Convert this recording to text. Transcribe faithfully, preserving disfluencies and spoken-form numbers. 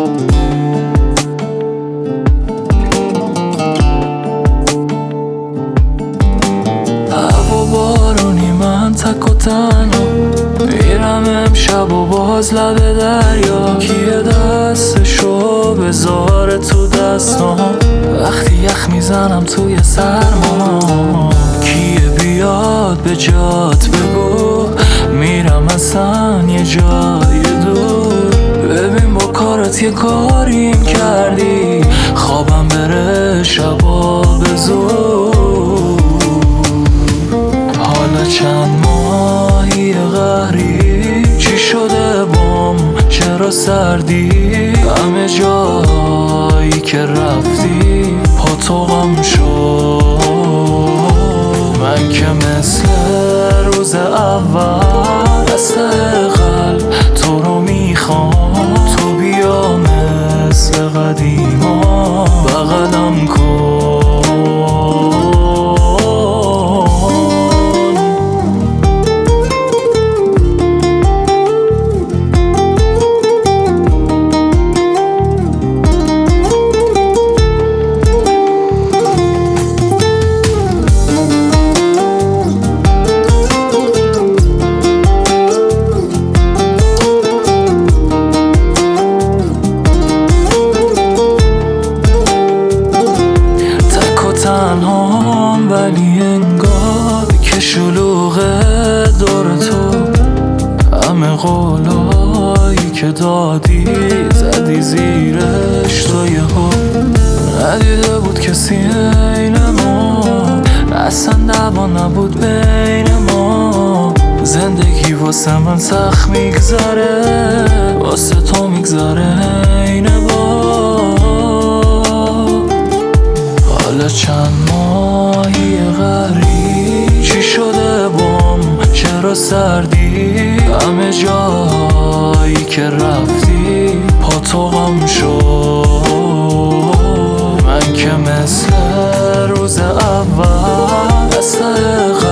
هوا بارونی من تک و تنها میرم امشب و باز لب دریا. کیه دستشو بذاره تو دستام وقتی یخ میزنم توی سرما؟ کیه بیاد به جات بگو میرم اصلا یه جای دور. ببین با کارت یه کاریم کردی خوابم بره شبا به زور. حالا چند ماهی قهری چی شده بام؟ چرا سردی؟ همه جایی که رفتی پا تو غم شد. من که مثل روز اول دست قلب تو رو میخوام. تو بیا مثل قدیما بغلم کن. تنهام ولی انگار که شلوغه دور تو. همه قولایی که دادی زدی زیرش تو یهو. ندیده بود کسی عین ما، اصلا دعوا نبود بین ما. زندگی واسه من سخت میگذره، واسه تو میگذره عین با. حالا چند ماهی غریب چی شده بام؟ چرا سردی؟ همه جایی که رفتی پا تو غم شد. من که مثل روز اول دست